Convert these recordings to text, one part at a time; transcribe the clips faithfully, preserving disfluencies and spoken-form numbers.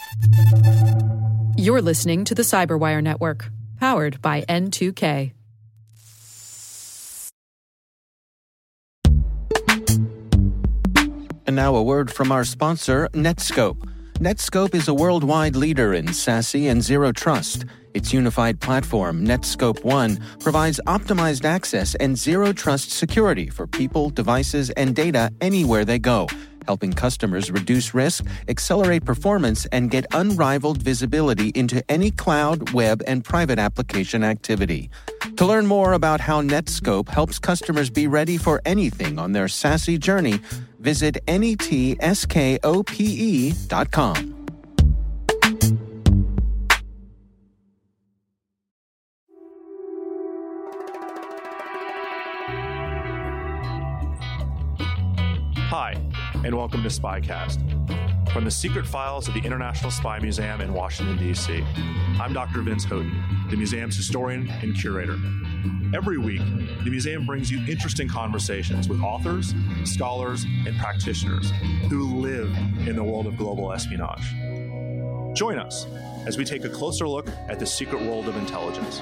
You're listening to the Cyberwire Network, powered by N two K. And now a word from our sponsor, Netskope. Netskope is a worldwide leader in SASE and Zero Trust. Its unified platform, Netskope One, provides optimized access and Zero Trust security for people, devices, and data anywhere they go, helping customers reduce risk, accelerate performance, and get unrivaled visibility into any cloud, web, and private application activity. To learn more about how Netskope helps customers be ready for anything on their SASE journey, visit netskope dot com. Hi, and welcome to Spycast. From the secret files of the International Spy Museum in Washington, D C, I'm Doctor Vince Houghton, the museum's historian and curator. Every week, the museum brings you interesting conversations with authors, scholars, and practitioners who live in the world of global espionage. Join us as we take a closer look at the secret world of intelligence.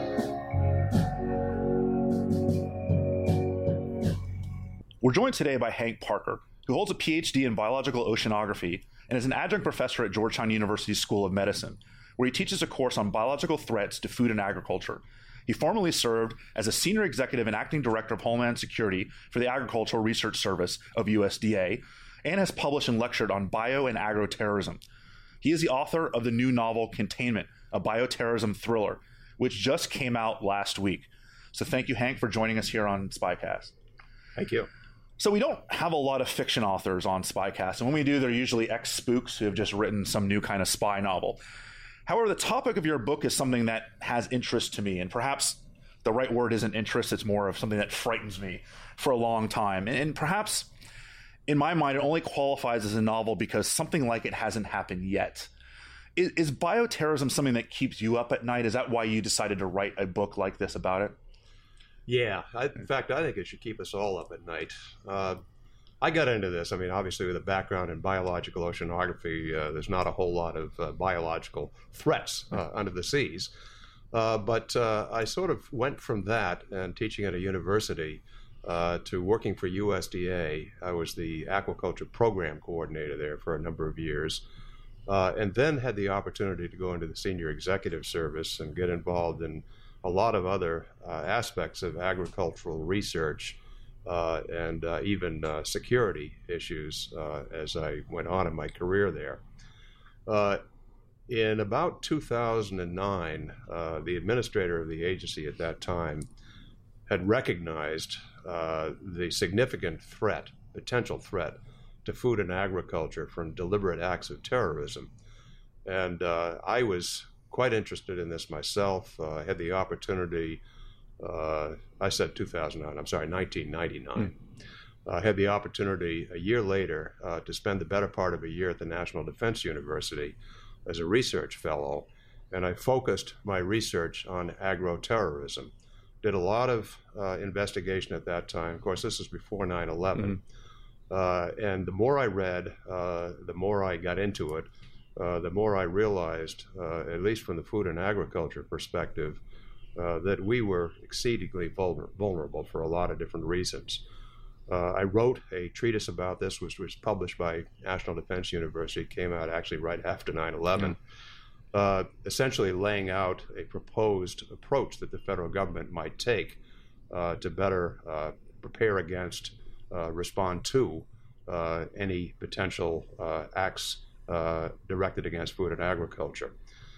We're joined today by Hank Parker, who holds a P H D in biological oceanography and is an adjunct professor at Georgetown University's School of Medicine, where he teaches a course on biological threats to food and agriculture. He formerly served as a senior executive and acting director of Homeland Security for the Agricultural Research Service of U S D A, and has published and lectured on bio and agroterrorism. He is the author of the new novel Containment, a bioterrorism thriller, which just came out last week. So thank you, Hank, for joining us here on Spycast. Thank you. So we don't have a lot of fiction authors on Spycast, and when we do, they're usually ex-spooks who have just written some new kind of spy novel. However, the topic of your book is something that has interest to me, and perhaps the right word isn't interest, it's more of something that frightens me for a long time. And, and perhaps, in my mind, it only qualifies as a novel because something like it hasn't happened yet. Is, is bioterrorism something that keeps you up at night? Is that why you decided to write a book like this about it? Yeah, I, in fact, I think it should keep us all up at night. Uh, I got into this, I mean, obviously with a background in biological oceanography, uh, there's not a whole lot of uh, biological threats uh, under the seas. Uh, but uh, I sort of went from that and teaching at a university uh, to working for U S D A. I was the aquaculture program coordinator there for a number of years, uh, and then had the opportunity to go into the senior executive service and get involved in a lot of other uh, aspects of agricultural research uh, and uh, even uh, security issues uh, as I went on in my career there. Uh, in about two thousand nine, uh, the administrator of the agency at that time had recognized uh, the significant threat, potential threat, to food and agriculture from deliberate acts of terrorism. And uh, I was quite interested in this myself. Uh, I had the opportunity, uh, I said two thousand nine, I'm sorry, nineteen ninety-nine. Mm. I had the opportunity a year later uh, to spend the better part of a year at the National Defense University as a research fellow, and I focused my research on agroterrorism. Did a lot of uh, investigation at that time. Of course, this is before nine eleven. Mm. Uh, and the more I read, uh, the more I got into it. Uh, the more I realized, uh, at least from the food and agriculture perspective, uh, that we were exceedingly vulner- vulnerable for a lot of different reasons. Uh, I wrote a treatise about this, which was published by National Defense University, came out actually right after nine eleven, yeah. uh, essentially laying out a proposed approach that the federal government might take uh, to better uh, prepare against, uh, respond to uh, any potential uh, acts Uh, directed against food and agriculture.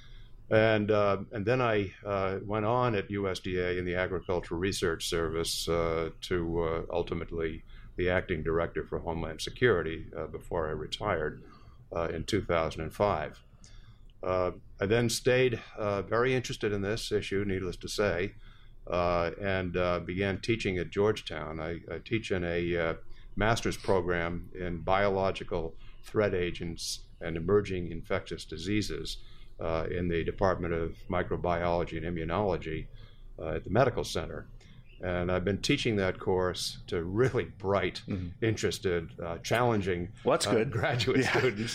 And uh, and then I uh, went on at U S D A in the Agricultural Research Service uh, to uh, ultimately the acting director for Homeland Security uh, before I retired uh, in two thousand five. Uh, I then stayed uh, very interested in this issue, needless to say, uh, and uh, began teaching at Georgetown. I, I teach in a uh, master's program in biological threat agents and emerging infectious diseases uh, in the Department of Microbiology and Immunology uh, at the Medical Center. And I've been teaching that course to really bright, mm-hmm. interested, uh, challenging well, that's good. Uh, graduate yeah. students.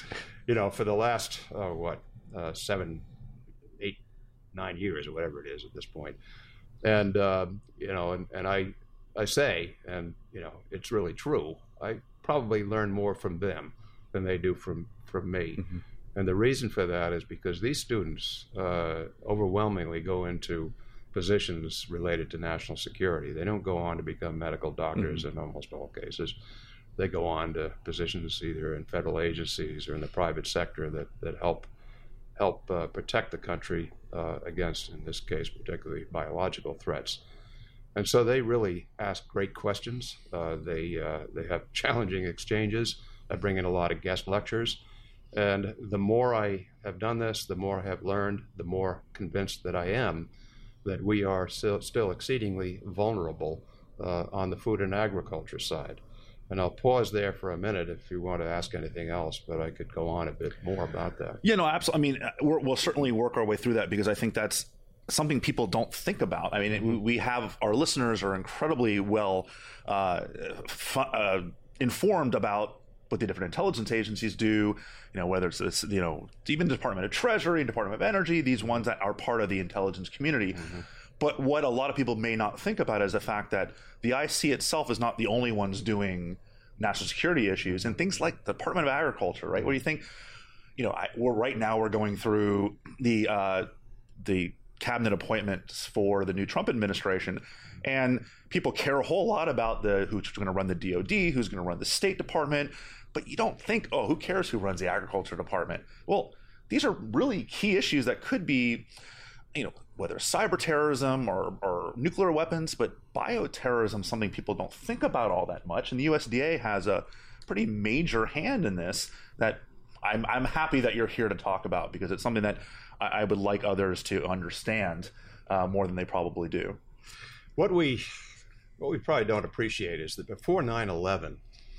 you know, for the last, oh, what, uh, seven, eight, nine years or whatever it is at this point. And, uh, you know, and, and I, I say, and, you know, it's really true, I probably learn more from them than they do from, from me. Mm-hmm. And the reason for that is because these students uh, overwhelmingly go into positions related to national security. They don't go on to become medical doctors mm-hmm. in almost all cases. They go on to positions either in federal agencies or in the private sector that, that help help uh, protect the country uh, against, in this case, particularly biological threats. And so they really ask great questions. Uh, they uh, they have challenging exchanges. I bring in a lot of guest lectures. And the more I have done this, the more I have learned, the more convinced that I am that we are still, still exceedingly vulnerable uh, on the food and agriculture side. And I'll pause there for a minute if you want to ask anything else, but I could go on a bit more about that. Yeah, no, absolutely. I mean, we're, we'll certainly work our way through that because I think that's something people don't think about. I mean, it, we have, our listeners are incredibly well uh, fu- uh, informed about what the different intelligence agencies do, you know, whether it's this, you know, even the Department of Treasury and Department of Energy, these ones that are part of the intelligence community. Mm-hmm. But what a lot of people may not think about is the fact that the I C itself is not the only ones doing national security issues and things like the Department of Agriculture, right? What do you think? You know, I, we're right now we're going through the uh, the cabinet appointments for the new Trump administration, and people care a whole lot about the who's going to run the D O D, who's going to run the State Department. But you don't think, oh, who cares who runs the agriculture department? Well, these are really key issues that could be, you know, whether cyber terrorism or, or nuclear weapons, but bioterrorism is something people don't think about all that much. And the U S D A has a pretty major hand in this that I'm, I'm happy that you're here to talk about, because it's something that I, I would like others to understand uh, more than they probably do. What we, what we probably don't appreciate is that before nine eleven,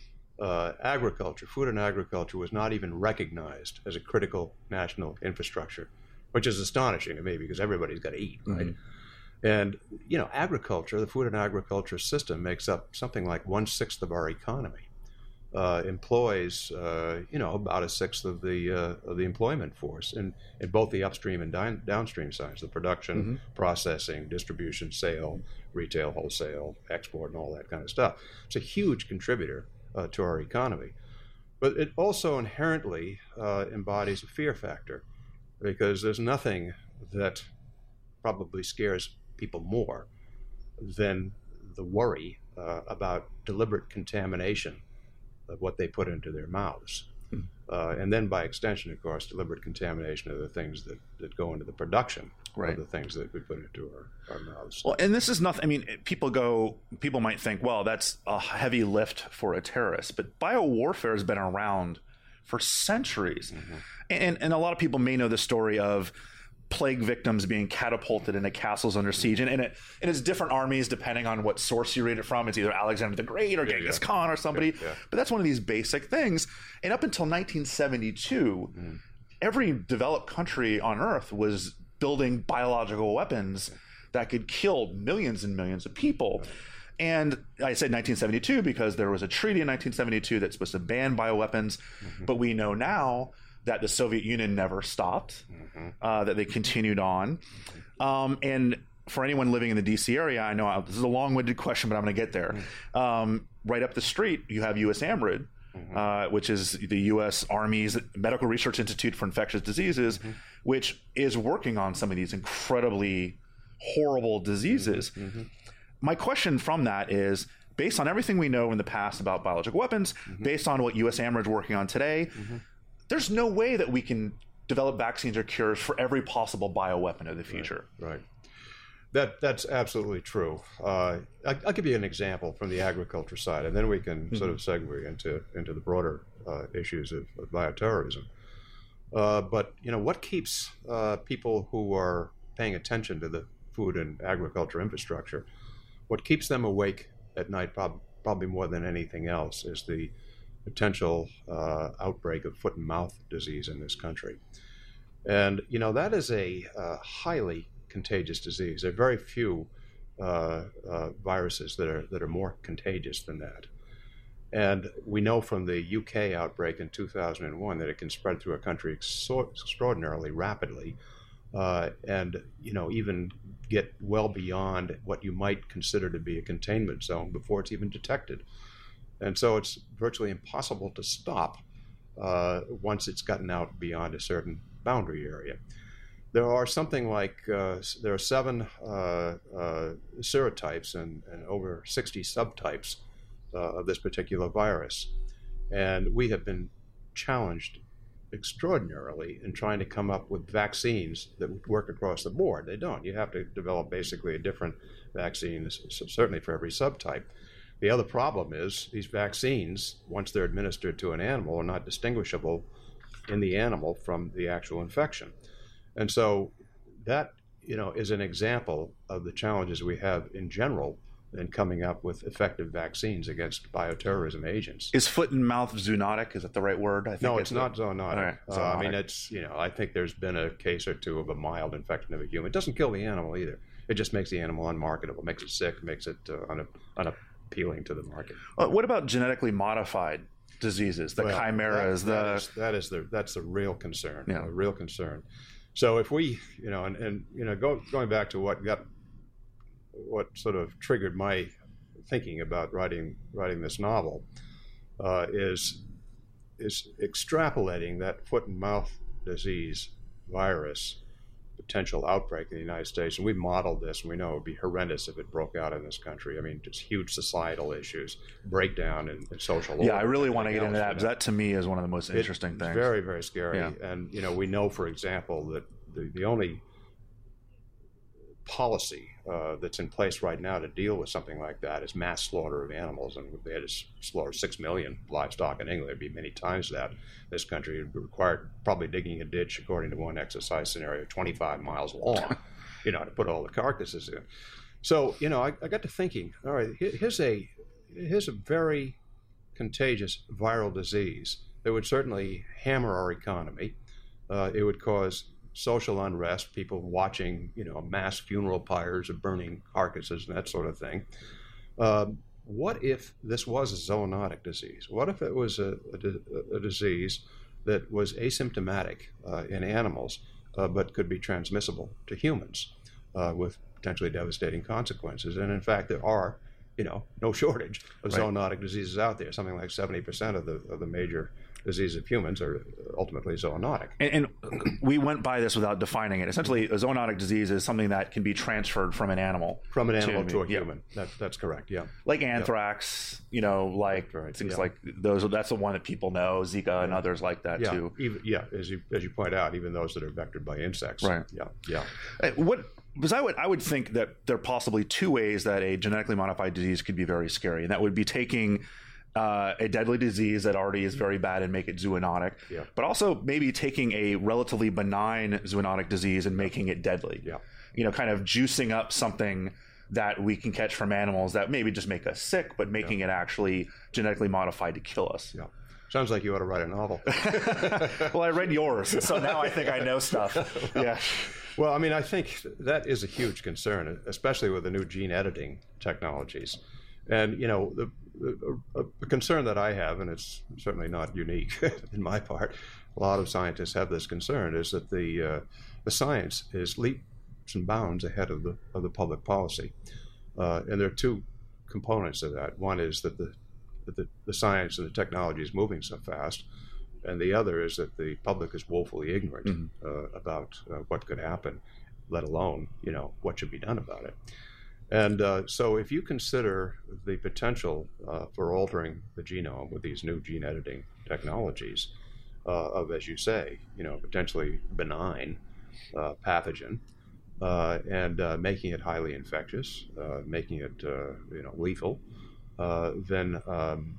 Uh, agriculture, food and agriculture was not even recognized as a critical national infrastructure, which is astonishing to me because everybody's got to eat, right? Mm-hmm. And, you know, agriculture, the food and agriculture system makes up something like one-sixth of our economy, uh, employs, uh, you know, about a sixth of the uh, of the employment force in, in both the upstream and down, downstream sides, the production, mm-hmm. processing, distribution, sale, retail, wholesale, export, and all that kind of stuff. It's a huge contributor Uh, to our economy. But it also inherently uh, embodies a fear factor, because there's nothing that probably scares people more than the worry uh, about deliberate contamination of what they put into their mouths. Mm. Uh, and then by extension, of course, deliberate contamination of the things that, that go into the production right. of the things that we put into our, our mouths. Well, and this is nothing, I mean, people go, people might think, well, that's a heavy lift for a terrorist, but biowarfare has been around for centuries. Mm-hmm. And, and a lot of people may know the story of plague victims being catapulted into castles under siege. And, and, it, and it's different armies depending on what source you read it from. It's either Alexander the Great or Genghis yeah, yeah. Khan or somebody. Yeah, yeah. But that's one of these basic things. And up until nineteen seventy-two, mm. every developed country on Earth was building biological weapons that could kill millions and millions of people. And I said nineteen seventy-two because there was a treaty in nineteen seventy-two that's supposed to ban bioweapons. Mm-hmm. But we know now that the Soviet Union never stopped, mm-hmm. uh, that they continued on. Um, and for anyone living in the D C area, I know I, this is a long-winded question, but I'm going to get there. Mm-hmm. Um, right up the street, you have U S AMRIID, mm-hmm. uh, which is the U S Army's Medical Research Institute for Infectious Diseases, mm-hmm. which is working on some of these incredibly horrible diseases. Mm-hmm. My question from that is, based on everything we know in the past about biological weapons, mm-hmm. based on what U S AMRIID is working on today, mm-hmm. there's no way that we can develop vaccines or cures for every possible bioweapon of the future. Right. right. That that's absolutely true. Uh, I, I'll give you an example from the agriculture side, and then we can mm-hmm. sort of segue into into the broader uh, issues of, of bioterrorism. Uh, but you know, what keeps uh, people who are paying attention to the food and agriculture infrastructure, what keeps them awake at night, prob- probably more than anything else, is the potential uh, outbreak of foot and mouth disease in this country. And, you know, that is a uh, highly contagious disease. There are very few uh, uh, viruses that are that are more contagious than that. And we know from the U K outbreak in two thousand one that it can spread through a country exor- extraordinarily rapidly, uh, and you know even get well beyond what you might consider to be a containment zone before it's even detected. And so it's virtually impossible to stop uh, once it's gotten out beyond a certain boundary area. There are something like, uh, there are seven uh, uh, serotypes and, and over sixty subtypes uh, of this particular virus. And we have been challenged extraordinarily in trying to come up with vaccines that would work across the board. They don't. You have to develop basically a different vaccine, certainly for every subtype. The other problem is these vaccines, once they're administered to an animal, are not distinguishable in the animal from the actual infection. And so that, you know, is an example of the challenges we have in general in coming up with effective vaccines against bioterrorism agents. Is foot and mouth zoonotic? Is that the right word? I think no, it's, it's not zoonotic. Right, uh, zoonotic. I mean, it's, you know, I think there's been a case or two of a mild infection of a human. It doesn't kill the animal either. It just makes the animal unmarketable, makes it sick, makes it uh, un- unappealing to the market. Uh, what about genetically modified diseases, the Well, chimeras, that, that the is, that is the that's the real concern. Yeah. A real concern. So if we, you know, and, and you know, go, going back to what got, what sort of triggered my thinking about writing writing this novel, uh, is is extrapolating that foot and mouth disease virus potential outbreak in the United States, and we modeled this, and we know it would be horrendous if it broke out in this country. I mean, just huge societal issues, breakdown in, in social order. yeah. I really want to get into that else, because that to me is one of the most interesting it's things. Very, very scary. Yeah. And you know, we know, for example, that the, the only policy uh, that's in place right now to deal with something like that is mass slaughter of animals. And if they had to slaughter six million livestock in England, it'd be many times that. This country would require probably digging a ditch, according to one exercise scenario, twenty-five miles long, you know, to put all the carcasses in. So, you know, I, I got to thinking, all right, here's a here's a very contagious viral disease that would certainly hammer our economy. Uh, it would cause social unrest, people watching, you know, mass funeral pyres of burning carcasses and that sort of thing. Um, what if this was a zoonotic disease? What if it was a, a, a disease that was asymptomatic uh, in animals, uh, but could be transmissible to humans uh, with potentially devastating consequences? And in fact, there are, you know, no shortage of Right. zoonotic diseases out there. Something like seventy percent of the of the major diseases of humans are ultimately zoonotic. And, and we went by this without defining it. Essentially, a zoonotic disease is something that can be transferred from an animal. From an animal to, to a yeah. human. That, that's correct, yeah. Like anthrax, you know, like Right, things yeah. like those. That's the one that people know, Zika and others like that Yeah, too. even, yeah, as you as you point out, even those that are vectored by insects. Right. Yeah, yeah. Uh, What? Because I would, I would think that there are possibly two ways that a genetically modified disease could be very scary, and that would be taking uh, a deadly disease that already is very bad and make it zoonotic, Yeah. but also maybe taking a relatively benign zoonotic disease and making it deadly. Yeah. You know, kind of juicing up something that we can catch from animals that maybe just make us sick, but making it actually genetically modified to kill us. Yeah. Sounds like you ought to write a novel. Well, I read yours, so now I think I know stuff. Yeah. Well, I mean, I think that is a huge concern, especially with the new gene editing technologies. And, you know, the, the, a concern that I have, and it's certainly not unique in my part, a lot of scientists have this concern, is that the uh, the science is leaps and bounds ahead of the of the public policy. Uh, and there are two components of that. One is that the, that the the science and the technology is moving so fast, and the other is that the public is woefully ignorant Mhm. uh, about uh, what could happen, let alone, you know, what should be done about it. And uh, so if you consider the potential uh, for altering the genome with these new gene editing technologies uh, of, as you say, you know, potentially benign uh, pathogen, uh, and uh, making it highly infectious, uh, making it, uh, you know, lethal, uh, then um,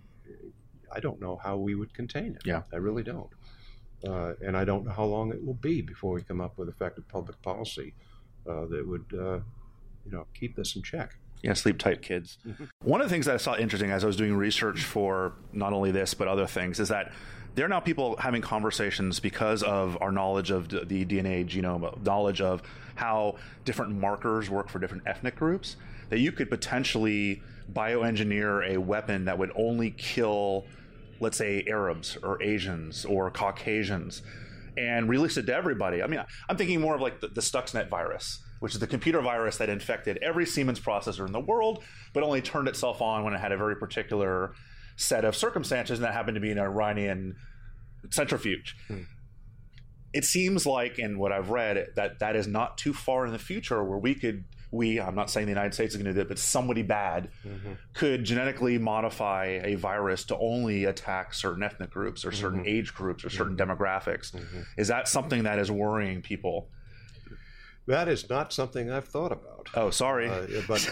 I don't know how we would contain it. Yeah. I really don't. Uh, and I don't know how long it will be before we come up with effective public policy uh, that would, uh, you know, keep this in check. Yeah, sleep tight, kids. Mm-hmm. One of the things that I saw interesting as I was doing research for not only this but other things is that there are now people having conversations because of our knowledge of the D N A genome, knowledge of how different markers work for different ethnic groups, that you could potentially bioengineer a weapon that would only kill, let's say, Arabs or Asians or Caucasians, and release it to everybody. I mean, I'm thinking more of like the, the Stuxnet virus, which is the computer virus that infected every Siemens processor in the world, but only turned itself on when it had a very particular set of circumstances, and that happened to be an Iranian centrifuge. Hmm. It seems like, in what I've read, that that is not too far in the future where we could, we, I'm not saying the United States is going to do it, but somebody bad mm-hmm. could genetically modify a virus to only attack certain ethnic groups or certain mm-hmm. age groups or certain mm-hmm. demographics. Mm-hmm. Is that something that is worrying people? That is not something I've thought about. Oh, sorry. Uh, but,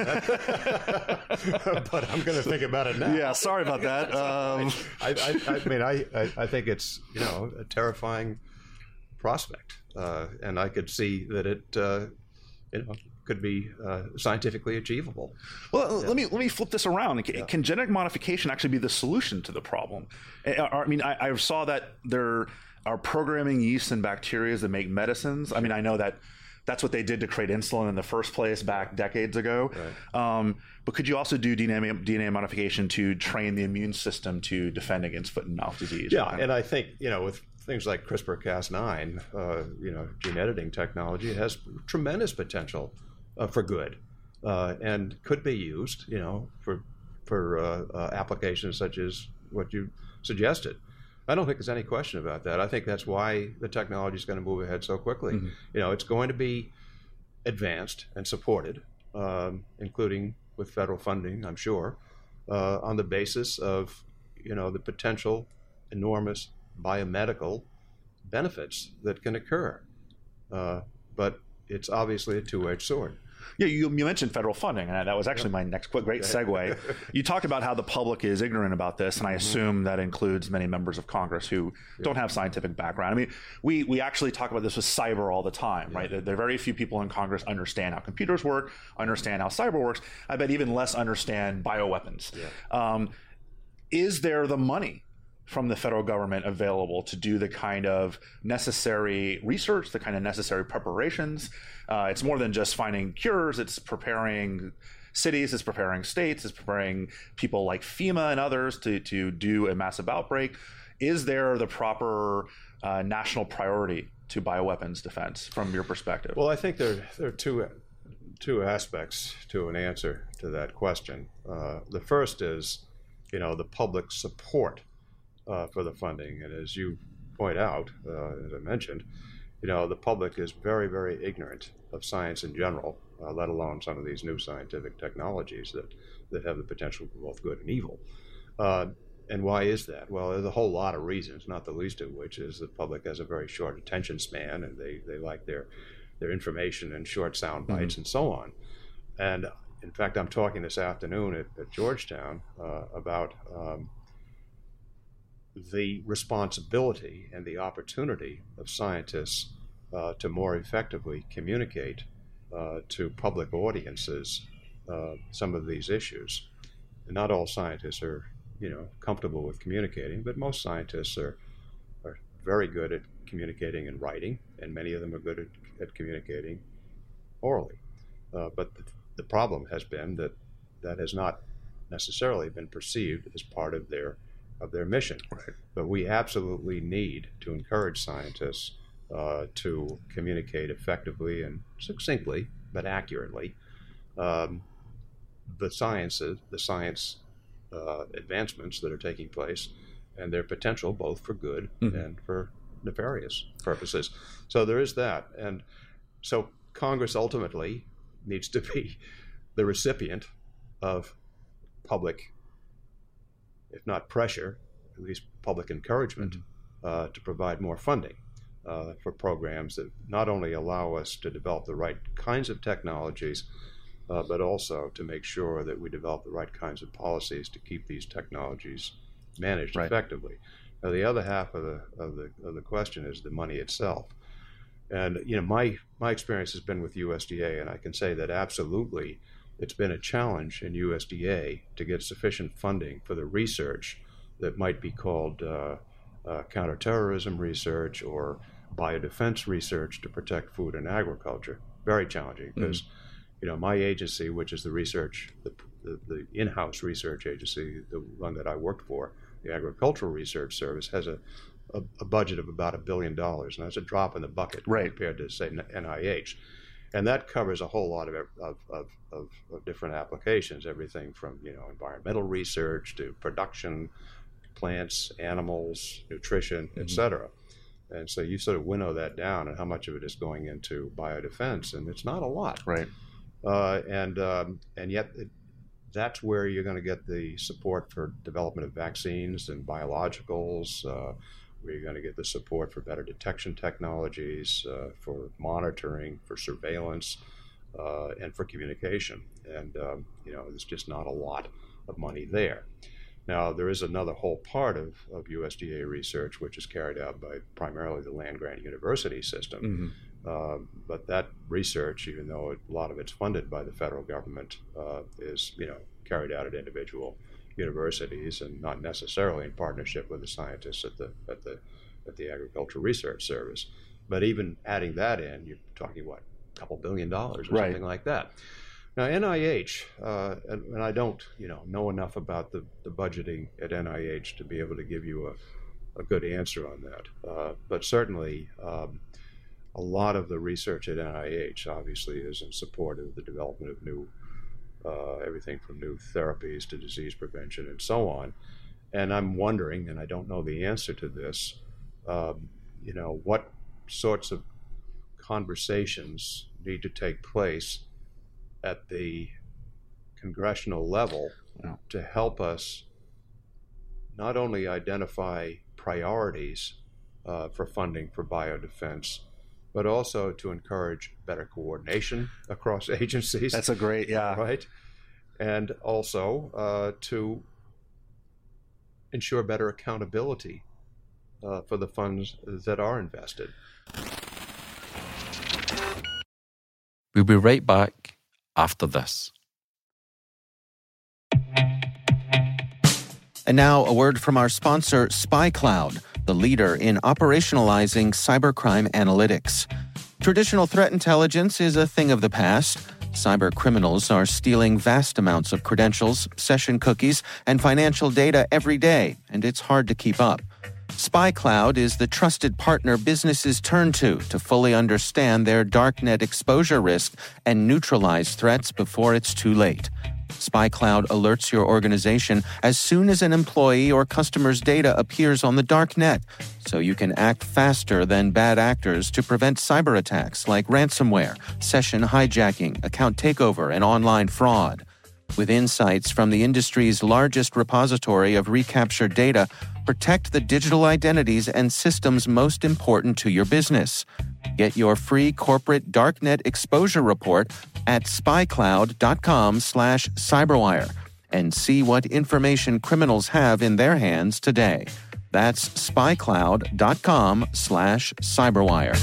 but I'm going to think about it now. Yeah, sorry about that. Um, I, I, I mean, I, I, I think it's, you know, a terrifying prospect. Uh, and I could see that it, uh, you know, could be uh, scientifically achievable. Well, yeah. let me let me flip this around. Can, yeah. can genetic modification actually be the solution to the problem? I, I mean, I, I saw that there are programming yeasts and bacteria that make medicines. I mean, I know that that's what they did to create insulin in the first place back decades ago. Right. Um, but could you also do D N A, D N A modification to train the immune system to defend against foot and mouth disease? Yeah, and I think, you know, with things like CRISPR Cas nine, uh, you know, gene editing technology, it has tremendous potential uh, for good uh, and could be used, you know, for, for uh, uh, applications such as what you suggested. I don't think there's any question about that. I think that's why the technology is going to move ahead so quickly. Mm-hmm. You know, it's going to be advanced and supported, um, including with federal funding, I'm sure, uh, on the basis of, you know, the potential enormous biomedical benefits that can occur. Uh, but it's obviously a two-edged sword. Yeah, you, you mentioned federal funding, and that was actually my next quick, great segue. You talked about how the public is ignorant about this, and I assume mm-hmm. that includes many members of Congress who yeah. don't have scientific background. I mean, we we actually talk about this with cyber all the time, yeah. right? There, there are very few people in Congress understand how computers work, understand how cyber works. I bet even less understand bioweapons. Yeah. Um, is there the money from the federal government available to do the kind of necessary research, the kind of necessary preparations? Uh, it's more than just finding cures. It's preparing cities, it's preparing states, it's preparing people like FEMA and others to, to do a massive outbreak. Is there the proper uh, national priority to bioweapons defense from your perspective? Well, I think there, there are two, two aspects to an answer to that question. Uh, the first is, you know, the public support Uh, for the funding. And as you point out, uh, as I mentioned, you know, the public is very, very ignorant of science in general, uh, let alone some of these new scientific technologies that, that have the potential for both good and evil. Uh, and why is that? Well, there's a whole lot of reasons, not the least of which is the public has a very short attention span, and they, they like their, their information in short sound bites mm-hmm. and so on. And in fact, I'm talking this afternoon at, at Georgetown uh, about um, the responsibility and the opportunity of scientists uh, to more effectively communicate uh, to public audiences uh, some of these issues. And not all scientists are, you know, comfortable with communicating, but most scientists are are very good at communicating in writing, and many of them are good at, at communicating orally. Uh, but the, the problem has been that that has not necessarily been perceived as part of their of their mission. Right. But we absolutely need to encourage scientists uh, to communicate effectively and succinctly, but accurately, um, the sciences, the science uh, advancements that are taking place, and their potential both for good mm-hmm. and for nefarious purposes. So there is that. And so Congress ultimately needs to be the recipient of public, if not pressure, at least public encouragement uh, to provide more funding uh, for programs that not only allow us to develop the right kinds of technologies, uh, but also to make sure that we develop the right kinds of policies to keep these technologies managed right. effectively. Now, the other half of the of the of the question is the money itself. And you know, my my experience has been with U S D A, and I can say that absolutely it's been a challenge in U S D A to get sufficient funding for the research that might be called uh, uh, counterterrorism research or biodefense research to protect food and agriculture. Very challenging because, mm-hmm. you know, my agency, which is the research, the the, the in-house research agency, the one that I worked for, the Agricultural Research Service, has a, a, a budget of about a billion dollars, and that's a drop in the bucket right. compared to, say, N I H. And that covers a whole lot of, of, of, of, of different applications, everything from, you know, environmental research to production, plants, animals, nutrition, mm-hmm. et cetera. And so you sort of winnow that down and how much of it is going into biodefense, and it's not a lot. Right. Uh, and um, and yet it, that's where you're going to get the support for development of vaccines and biologicals, uh, where you're going to get the support for better detection technologies, uh, for monitoring, for surveillance, uh, and for communication. And, um, you know, there's just not a lot of money there. Now, there is another whole part of, of U S D A research, which is carried out by primarily the land-grant university system. Mm-hmm. Uh, but that research, even though it, a lot of it's funded by the federal government, uh, is, you know, carried out at individual universities and not necessarily in partnership with the scientists at the at the at the Agricultural Research Service. But even adding that in, you're talking what, a couple billion dollars or right. something like that. Now N I H, uh, and, and I don't you know know enough about the, the budgeting at N I H to be able to give you a, a good answer on that. Uh, but certainly um, a lot of the research at N I H obviously is in support of the development of new Uh, everything from new therapies to disease prevention and so on. And I'm wondering, and I don't know the answer to this, um, you know, what sorts of conversations need to take place at the congressional level yeah. to help us not only identify priorities uh, for funding for biodefense, but also to encourage better coordination across agencies. That's a great, yeah. Right? And also uh, to ensure better accountability uh, for the funds that are invested. We'll be right back after this. And now a word from our sponsor, SpyCloud, the leader in operationalizing cybercrime analytics. Traditional threat intelligence is a thing of the past. Cyber criminals are stealing vast amounts of credentials, session cookies, and financial data every day, and it's hard to keep up. SpyCloud is the trusted partner businesses turn to to fully understand their darknet exposure risk and neutralize threats before it's too late. SpyCloud alerts your organization as soon as an employee or customer's data appears on the dark net, so you can act faster than bad actors to prevent cyber attacks like ransomware, session hijacking, account takeover, and online fraud. With insights from the industry's largest repository of recaptured data, protect the digital identities and systems most important to your business. Get your free corporate darknet exposure report at spycloud.com slash cyberwire and see what information criminals have in their hands today. That's spycloud.com slash cyberwire.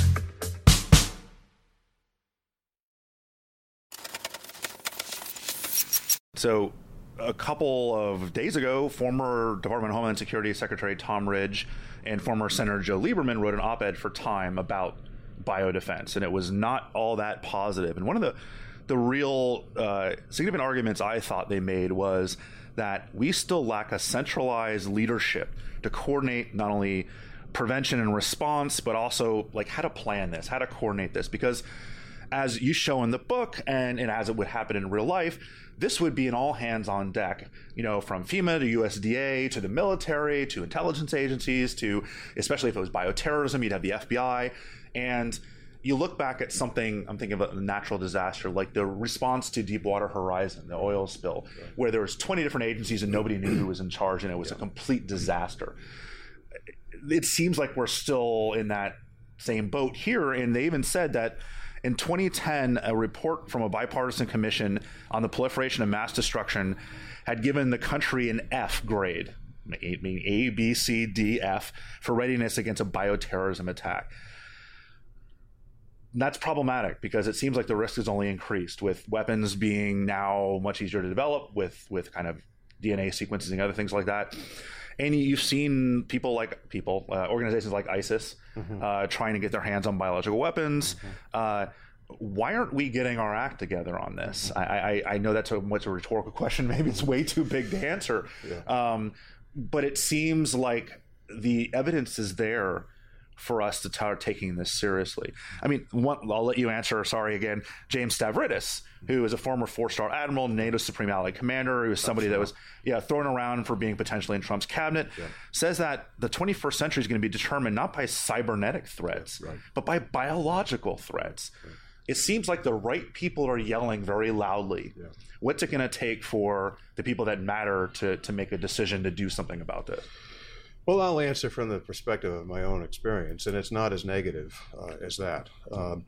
So a couple of days ago, former Department of Homeland Security Secretary Tom Ridge and former Senator Joe Lieberman wrote an op-ed for Time about biodefense, and it was not all that positive. And one of the the real uh, significant arguments I thought they made was that we still lack a centralized leadership to coordinate not only prevention and response, but also like how to plan this, how to coordinate this. Because as you show in the book, and, and as it would happen in real life, this would be an all hands on deck, you know, from FEMA to U S D A to the military to intelligence agencies to, especially if it was bioterrorism, you'd have the F B I. And you look back at something, I'm thinking of a natural disaster, like the response to Deepwater Horizon, the oil spill, yeah. where there was twenty different agencies and nobody knew who was in charge, and it was yeah. a complete disaster. It seems like we're still in that same boat here, and they even said that in twenty ten, a report from a bipartisan commission on the proliferation of mass destruction had given the country an F grade, meaning A, B, C, D, F, for readiness against a bioterrorism attack. That's problematic because it seems like the risk has only increased with weapons being now much easier to develop with, with kind of D N A sequencing and other things like that. And you've seen people like people, uh, organizations like ISIS, mm-hmm. uh, trying to get their hands on biological weapons. Mm-hmm. Uh, why aren't we getting our act together on this? I, I, I know that's a, what's a rhetorical question. Maybe it's way too big to answer. Yeah. Um, but it seems like the evidence is there for us to start taking this seriously. I mean, one, I'll let you answer, sorry again, James Stavridis, who is a former four-star admiral, NATO Supreme Allied Commander, who was somebody that was yeah thrown around for being potentially in Trump's cabinet, yeah. says that the twenty-first century is going to be determined not by cybernetic threats, right. but by biological threats. Right. It seems like the right people are yelling very loudly. Yeah. What's it going to take for the people that matter to, to make a decision to do something about this? Well, I'll answer from the perspective of my own experience, and it's not as negative uh, as that. Um,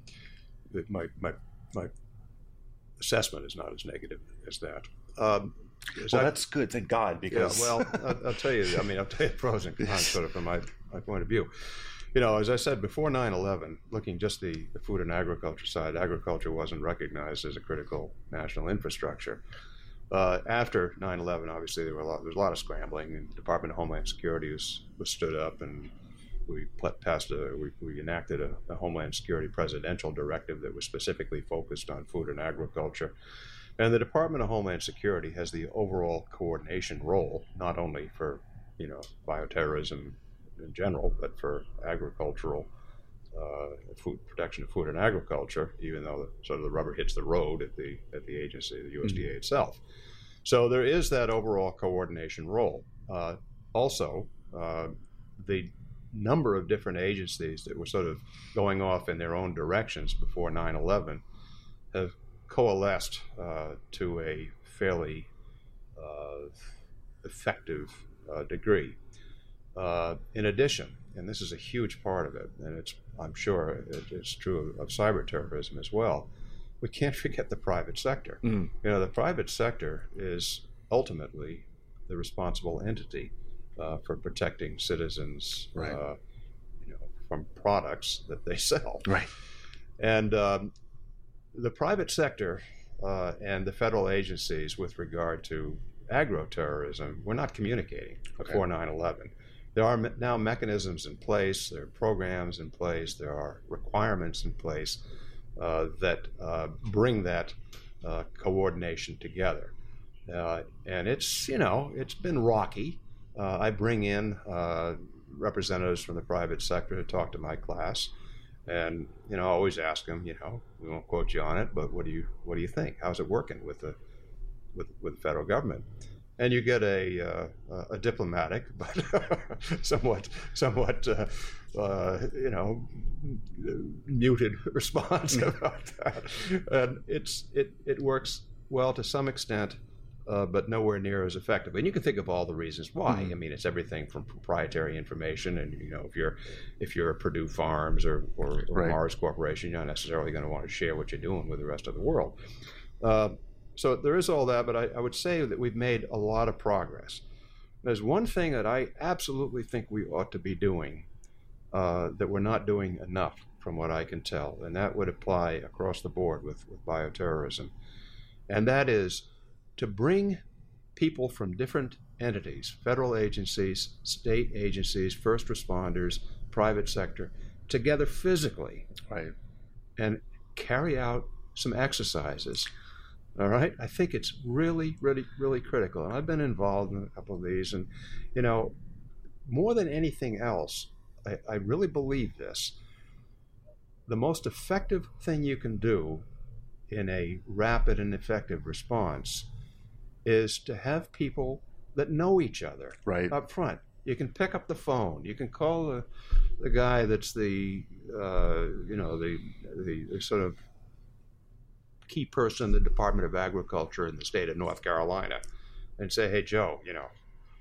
my, my, my assessment is not as negative as that. Um, well, that, that's good, thank God, because... Yeah, well, I'll, I'll tell you, I mean, I'll tell you the pros and cons sort of from my, my point of view. You know, as I said, before nine eleven, looking just the, the food and agriculture side, agriculture wasn't recognized as a critical national infrastructure. Uh, after nine eleven, obviously, there, were a lot, there was a lot of scrambling, and the Department of Homeland Security was, was stood up, and we passed a, we, we enacted a, a Homeland Security presidential directive that was specifically focused on food and agriculture. And the Department of Homeland Security has the overall coordination role, not only for, you know, bioterrorism in general, but for agricultural uh, food protection of food and agriculture, even though the, sort of the rubber hits the road at the at the agency, the U S D A mm-hmm. itself. So there is that overall coordination role. Uh, also, uh, the number of different agencies that were sort of going off in their own directions before nine eleven have coalesced uh, to a fairly uh, effective uh, degree. Uh, in addition, and this is a huge part of it, and it's I'm sure it's true of, of cyber terrorism as well, we can't forget the private sector. Mm. You know, the private sector is ultimately the responsible entity uh, for protecting citizens, right. uh, you know, from products that they sell. Right. And um, the private sector uh, and the federal agencies with regard to agro-terrorism were not communicating before okay. nine eleven. There are me- now mechanisms in place, there are programs in place, there are requirements in place uh, that uh, bring that uh, coordination together. Uh, and it's, you know, it's been rocky. Uh, I bring in uh, representatives from the private sector to talk to my class, and, you know, I always ask them, you know, we won't quote you on it, but what do you what do you think? How's it working with the with with the federal government? And you get a uh, a diplomatic, but somewhat somewhat uh, uh, you know muted response about that. And it's it it works well to some extent, uh, but nowhere near as effective. And you can think of all the reasons why. Mm-hmm. I mean, it's everything from proprietary information, and you know, if you're if you're Purdue Farms or or, or right. Mars Corporation, you're not necessarily going to want to share what you're doing with the rest of the world. Uh, So there is all that, but I, I would say that we've made a lot of progress. There's one thing that I absolutely think we ought to be doing uh, that we're not doing enough, from what I can tell, and that would apply across the board with, with bioterrorism. And that is to bring people from different entities, federal agencies, state agencies, first responders, private sector, together physically, right, and carry out some exercises. All right, I think it's really, really, really critical. And I've been involved in a couple of these, and you know, more than anything else, I, I really believe this. The most effective thing you can do in a rapid and effective response is to have people that know each other right up front. You can pick up the phone. You can call the the guy that's the uh, you know the, the the sort of key person in the Department of Agriculture in the state of North Carolina, and say, "Hey, Joe, you know,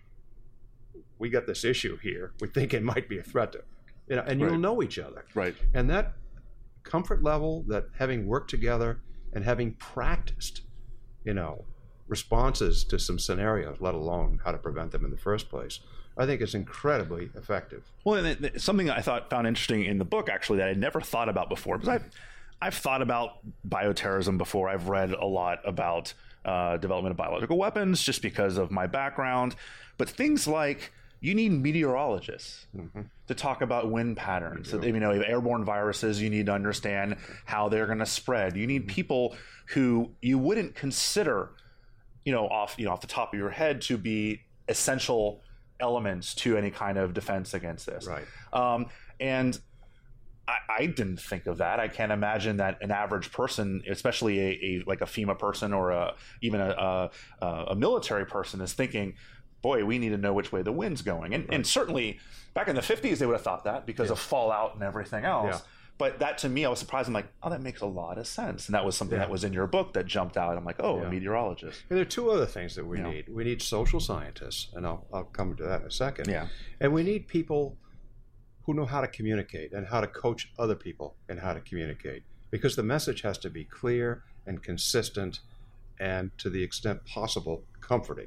we got this issue here. We think it might be a threat to," you know, and right. you'll know each other. Right. And that comfort level, that having worked together and having practiced, you know, responses to some scenarios, let alone how to prevent them in the first place, I think is incredibly effective. Well, and it, something I thought found interesting in the book, actually, that I'd never thought about before, because I've I've thought about bioterrorism before. I've read a lot about uh, development of biological weapons just because of my background. But things like you need meteorologists mm-hmm. to talk about wind patterns. So, you know, airborne viruses, you need to understand how they're going to spread. You need people who you wouldn't consider, you know, off you know off the top of your head to be essential elements to any kind of defense against this. Right. Um, and I, I didn't think of that. I can't imagine that an average person, especially a, a like a FEMA person or a, even a, a, a military person, is thinking, boy, we need to know which way the wind's going. And, right. and certainly back in the fifties, they would have thought that because yeah. of fallout and everything else. Yeah. But that, to me, I was surprised. I'm like, oh, that makes a lot of sense. And that was something yeah. that was in your book that jumped out. I'm like, oh, yeah. a meteorologist. And there are two other things that we you need. know. We need social scientists, and I'll, I'll come to that in a second. Yeah. And we need people who know how to communicate and how to coach other people in how to communicate. Because the message has to be clear and consistent and, to the extent possible, comforting.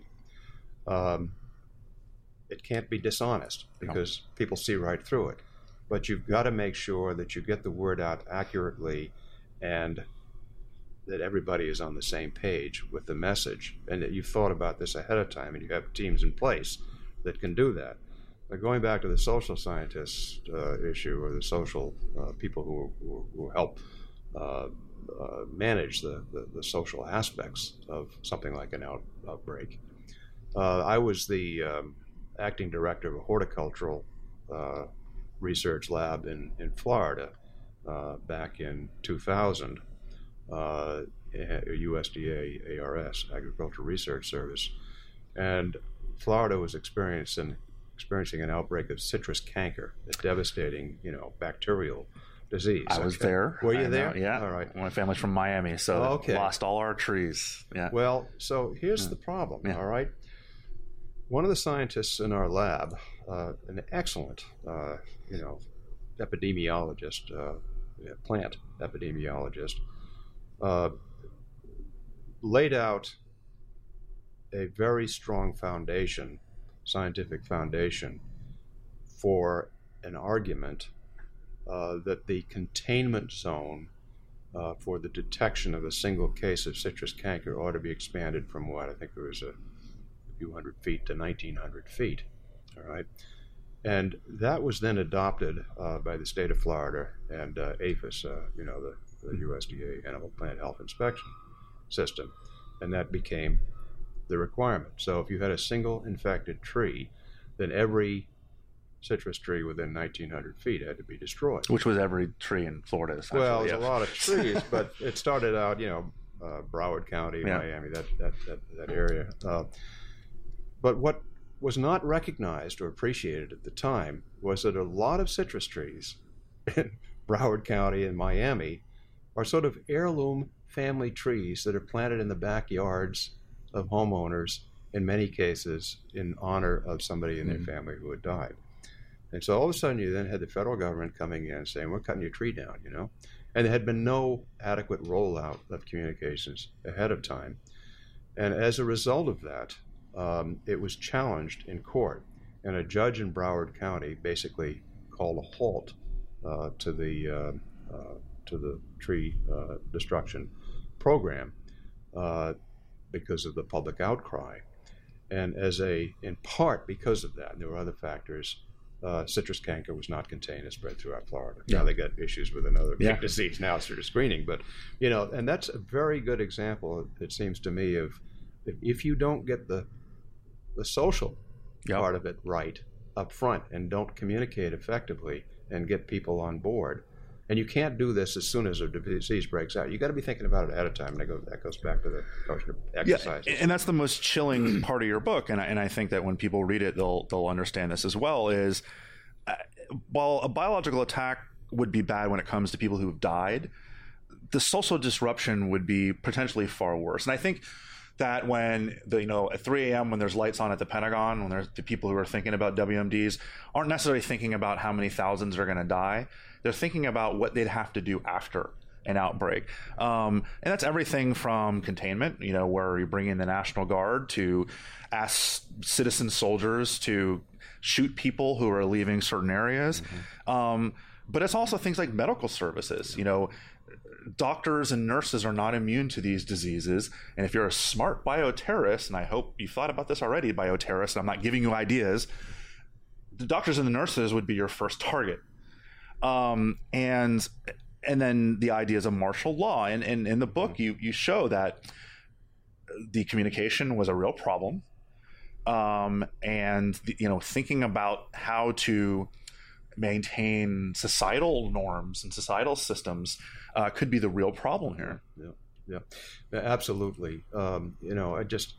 Um, it can't be dishonest because no. people see right through it. But you've got to make sure that you get the word out accurately and that everybody is on the same page with the message and that you've thought about this ahead of time and you have teams in place that can do that. But going back to the social scientists uh, issue or the social uh, people who, who, who help uh, uh, manage the, the, the social aspects of something like an out, outbreak. Uh, I was the um, acting director of a horticultural uh, research lab in, in Florida uh, back in two thousand, uh, U S D A A R S, Agricultural Research Service. And Florida was experiencing, experiencing an outbreak of citrus canker, a devastating, you know, bacterial disease. I was okay. there. Were you I there? Know, yeah. All right. My family's from Miami, so oh, okay. lost all our trees. Yeah. Well, so here's yeah. the problem, yeah. all right? One of the scientists in our lab, uh, an excellent, uh, you know, epidemiologist, uh, plant epidemiologist, uh, laid out a very strong foundation, scientific foundation, for an argument uh, that the containment zone uh, for the detection of a single case of citrus canker ought to be expanded from what I think it was a few hundred feet to nineteen hundred feet. All right. And that was then adopted uh, by the state of Florida and uh, APHIS, uh, you know, the, the U S D A Animal Plant Health Inspection System. And that became the requirement. So if you had a single infected tree, then every citrus tree within nineteen hundred feet had to be destroyed. Which was every tree in Florida, essentially. Well, there's yeah. a lot of trees, but it started out, you know, uh, Broward County, yeah. Miami, that, that, that, that area. Uh, but what was not recognized or appreciated at the time was that a lot of citrus trees in Broward County and Miami are sort of heirloom family trees that are planted in the backyards of homeowners, in many cases in honor of somebody in their mm-hmm. family who had died. And so all of a sudden you then had the federal government coming in saying, we're cutting your tree down, you know? And there had been no adequate rollout of communications ahead of time. And as a result of that, um, it was challenged in court. And a judge in Broward County basically called a halt uh, to the uh, uh, to the tree uh, destruction program uh, because of the public outcry. And as a, in part because of that, and there were other factors, uh, citrus canker was not contained and spread throughout Florida. Yeah. Now they got issues with another yeah. big disease now through screening, but, you know, and that's a very good example, it seems to me, of if, if you don't get the, the social yep. part of it right up front and don't communicate effectively and get people on board, and you can't do this as soon as a disease breaks out. You got to be thinking about it ahead of time, and that goes, that goes back to the question of exercise. Yeah, and that's the most chilling part of your book, and I, and I think that when people read it, they'll they'll understand this as well. Is uh, while a biological attack would be bad when it comes to people who have died, the social disruption would be potentially far worse. And I think that when the you know at three a.m. when there's lights on at the Pentagon, when there's the people who are thinking about W M Ds aren't necessarily thinking about how many thousands are going to die. They're thinking about what they'd have to do after an outbreak. Um, and that's everything from containment, you know, where you bring in the National Guard to ask citizen soldiers to shoot people who are leaving certain areas. Mm-hmm. Um, but it's also things like medical services. You know, doctors and nurses are not immune to these diseases. And if you're a smart bioterrorist, and I hope you've thought about this already, bioterrorist, and I'm not giving you ideas, the doctors and the nurses would be your first target. Um, and and then the ideas of martial law. And, and in the book, you you show that the communication was a real problem. Um, and, the, you know, thinking about how to maintain societal norms and societal systems uh, could be the real problem here. Yeah, yeah, yeah, absolutely. Um, you know, I just,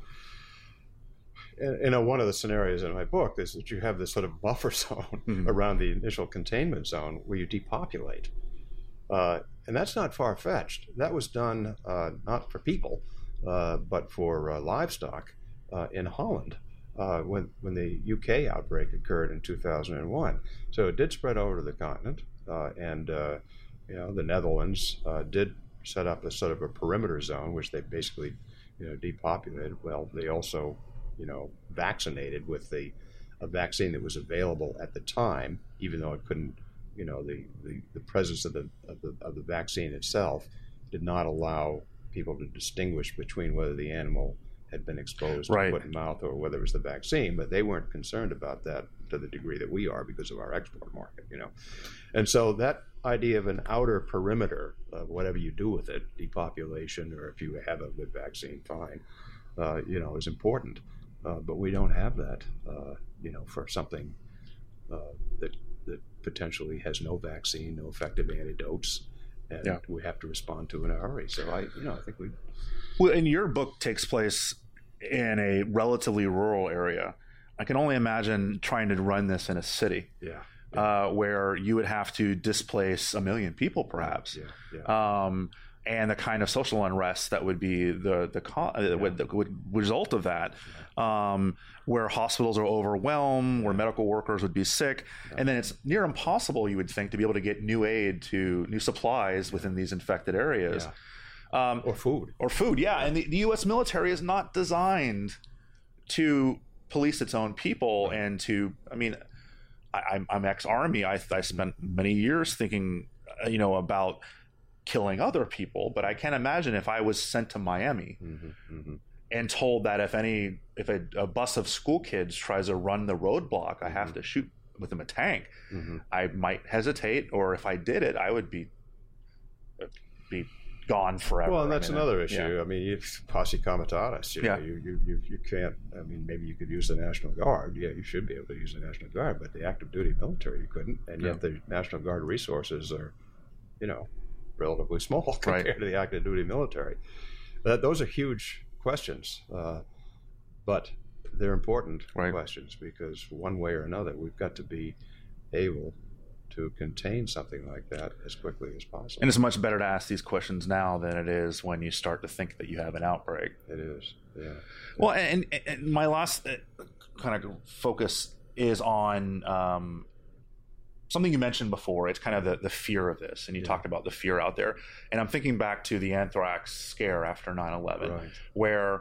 you know, one of the scenarios in my book is that you have this sort of buffer zone mm-hmm. around the initial containment zone where you depopulate. Uh, and that's not far-fetched. That was done uh, not for people, uh, but for uh, livestock uh, in Holland. Uh, when when the U K outbreak occurred in two thousand one. So it did spread over to the continent, uh, and uh, you know the Netherlands uh, did set up a sort of a perimeter zone, which they basically you know depopulated. Well, they also you know vaccinated with the a vaccine that was available at the time, even though it couldn't. You know the, the, the presence of the, of the of the vaccine itself did not allow people to distinguish between whether the animal had been exposed right. to foot and mouth or whether it was the vaccine, but they weren't concerned about that to the degree that we are because of our export market, you know. And so that idea of an outer perimeter of whatever you do with it, depopulation, or if you have a good vaccine, fine, uh, you know, is important. Uh, but we don't have that, uh, you know, for something uh, that that potentially has no vaccine, no effective antidotes, and yeah. we have to respond to in a hurry. So I, you know, I think we. Well, and your book takes place in a relatively rural area. I can only imagine trying to run this in a city, yeah, yeah. Uh, where you would have to displace a million people, perhaps, yeah, yeah. Um, and the kind of social unrest that would be the the co- yeah. would, the would result of that, yeah. um, where hospitals are overwhelmed, where medical workers would be sick, yeah. and then it's near impossible, you would think, to be able to get new aid to new supplies within these infected areas. Yeah. Um, or food. Or food, yeah. And the, the U S military is not designed to police its own people and to, I mean, I, I'm, I'm ex-Army. I, I spent many years thinking, uh, you know, about killing other people. But I can't imagine if I was sent to Miami mm-hmm, mm-hmm. and told that if any, if a, a bus of school kids tries to run the roadblock, I have mm-hmm. to shoot with them a tank. Mm-hmm. I might hesitate, or if I did it, I would be be gone forever. Well, and that's I mean, another issue. Yeah. I mean, it's posse comitatus. You know, yeah. you, you, you, you can't, I mean, maybe you could use the National Guard. Yeah, you should be able to use the National Guard, but the active duty military, you couldn't. And yet yeah. the National Guard resources are, you know, relatively small compared right. to the active duty military. That, those are huge questions, uh, but they're important right. questions because one way or another, we've got to be able to contain something like that as quickly as possible. And it's much better to ask these questions now than it is when you start to think that you have an outbreak. It is, yeah. Well, and, and my last kind of focus is on um, something you mentioned before. It's kind of the, the fear of this, and you yeah. talked about the fear out there. And I'm thinking back to the anthrax scare after nine eleven, right. where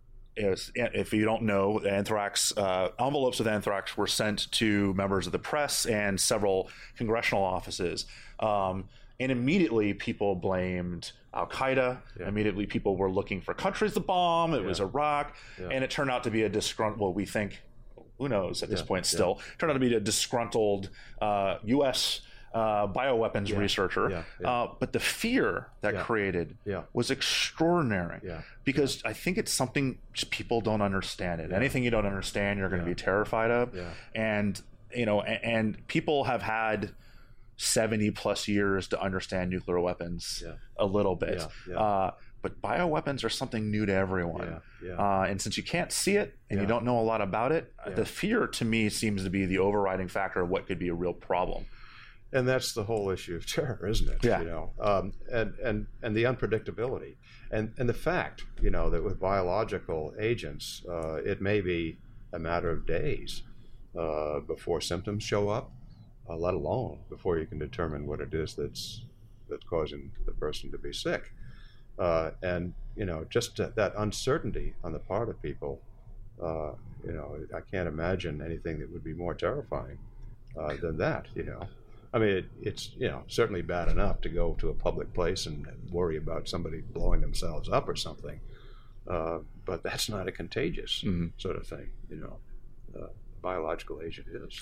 is, if you don't know, anthrax uh, envelopes with anthrax were sent to members of the press and several congressional offices, um, and immediately people blamed Al Qaeda. Yeah. Immediately, people were looking for countries to bomb. It yeah. was Iraq, yeah. and it turned out to be a disgruntled. Well, we think, who knows at this yeah. point? Still, yeah. turned out to be a disgruntled uh, U S Uh, bioweapons yeah, researcher, yeah, yeah. Uh, but the fear that yeah, created yeah. was extraordinary yeah, because yeah. I think it's something just people don't understand it. Yeah. Anything you don't understand, you're going to yeah. be terrified of. Yeah. And, you know, and, and people have had seventy plus years to understand nuclear weapons yeah. a little bit. Yeah, yeah. Uh, but bioweapons are something new to everyone. Yeah, yeah. Uh, and since you can't see it and yeah. you don't know a lot about it, yeah. the fear to me seems to be the overriding factor of what could be a real problem. And that's the whole issue of terror, isn't it? Yeah. You know, um, and and and the unpredictability, and and the fact, you know, that with biological agents, uh, it may be a matter of days uh, before symptoms show up, uh, let alone before you can determine what it is that's that's causing the person to be sick, uh, and you know, just that uncertainty on the part of people. Uh, you know, I can't imagine anything that would be more terrifying uh, than that. You know. I mean, it, it's, you know, certainly bad enough to go to a public place and worry about somebody blowing themselves up or something, uh, but that's not a contagious mm-hmm. sort of thing, you know. Uh, biological agent is.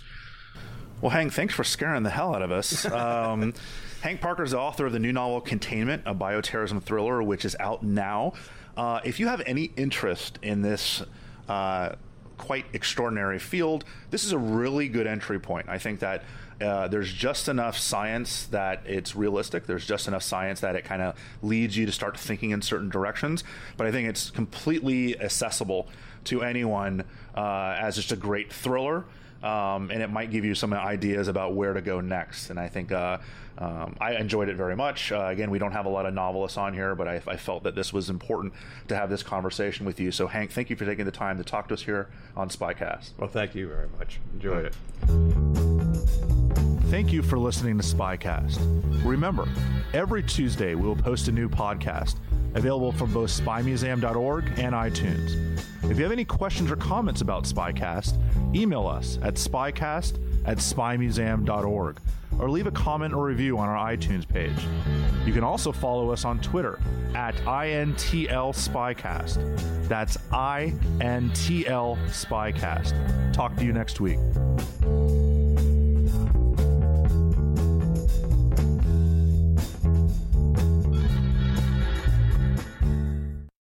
Well, Hank, thanks for scaring the hell out of us. Um, Hank Parker is the author of the new novel Containment, a bioterrorism thriller, which is out now. Uh, if you have any interest in this uh, quite extraordinary field, this is a really good entry point. I think that uh, there's just enough science that it's realistic. There's just enough science that it kind of leads you to start thinking in certain directions. But I think it's completely accessible to anyone uh, as just a great thriller. Um, and it might give you some ideas about where to go next. And I think uh, um, I enjoyed it very much. Uh, again, we don't have a lot of novelists on here, but I, I felt that this was important to have this conversation with you. So, Hank, thank you for taking the time to talk to us here on Spycast. Well, thank you very much. Enjoyed it. Thank you for listening to Spycast. Remember, every Tuesday we will post a new podcast available from both spy museum dot org and iTunes. If you have any questions or comments about Spycast, email us at spycast at spy museum dot org or leave a comment or review on our iTunes page. You can also follow us on Twitter at I N T L Spycast. That's I N T L Spycast. Talk to you next week.